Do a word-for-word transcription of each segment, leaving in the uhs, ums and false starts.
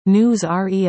News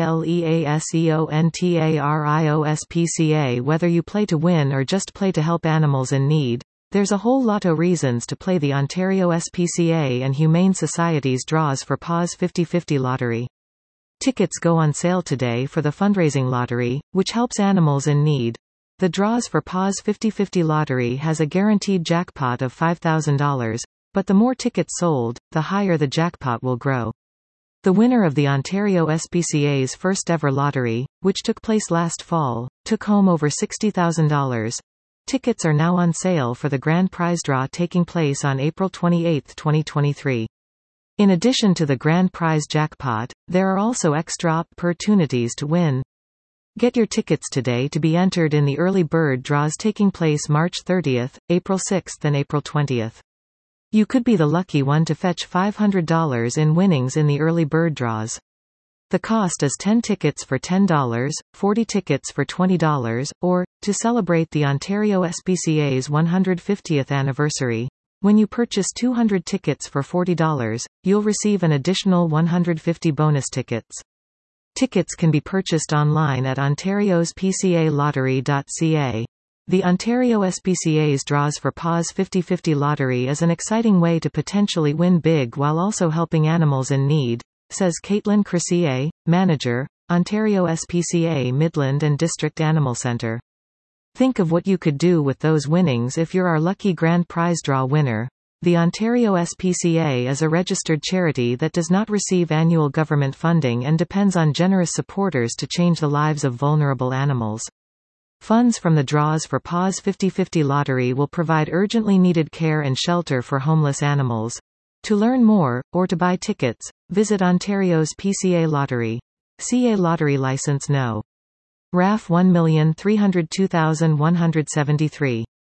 RELEASEONTARIOSPCA. Whether you play to win or just play to help animals in need, there's a whole lot of reasons to play the Ontario S P C A and Humane Society's draws for Paws fifty fifty lottery. Tickets go on sale today for the fundraising lottery, which helps animals in need. The draws for Paws fifty fifty lottery has a guaranteed jackpot of five thousand dollars, but the more tickets sold, the higher the jackpot will grow. The winner of the Ontario S P C A's first ever lottery, which took place last fall, took home over sixty thousand dollars. Tickets are now on sale for the grand prize draw taking place on April twenty-eighth, twenty twenty-three. In addition to the grand prize jackpot, there are also extra opportunities to win. Get your tickets today to be entered in the early bird draws taking place March thirtieth, April sixth and April twentieth. You could be the lucky one to fetch five hundred dollars in winnings in the early bird draws. The cost is ten tickets for ten dollars, forty tickets for twenty dollars, or, to celebrate the Ontario S P C A's one hundred fiftieth anniversary, when you purchase two hundred tickets for forty dollars, you'll receive an additional one hundred fifty bonus tickets. Tickets can be purchased online at ontarios p c a lottery dot c a. The Ontario S P C A's draws for Paws fifty fifty lottery is an exciting way to potentially win big while also helping animals in need, says Caitlin Cressier, manager, Ontario S P C A Midland and District Animal Centre. Think of what you could do with those winnings if you're our lucky grand prize draw winner. The Ontario S P C A is a registered charity that does not receive annual government funding and depends on generous supporters to change the lives of vulnerable animals. Funds from the draws for Paws fifty fifty lottery will provide urgently needed care and shelter for homeless animals. To learn more, or to buy tickets, visit Ontario's P C A Lottery. C A Lottery License No. R A F one million three hundred two thousand one hundred seventy-three.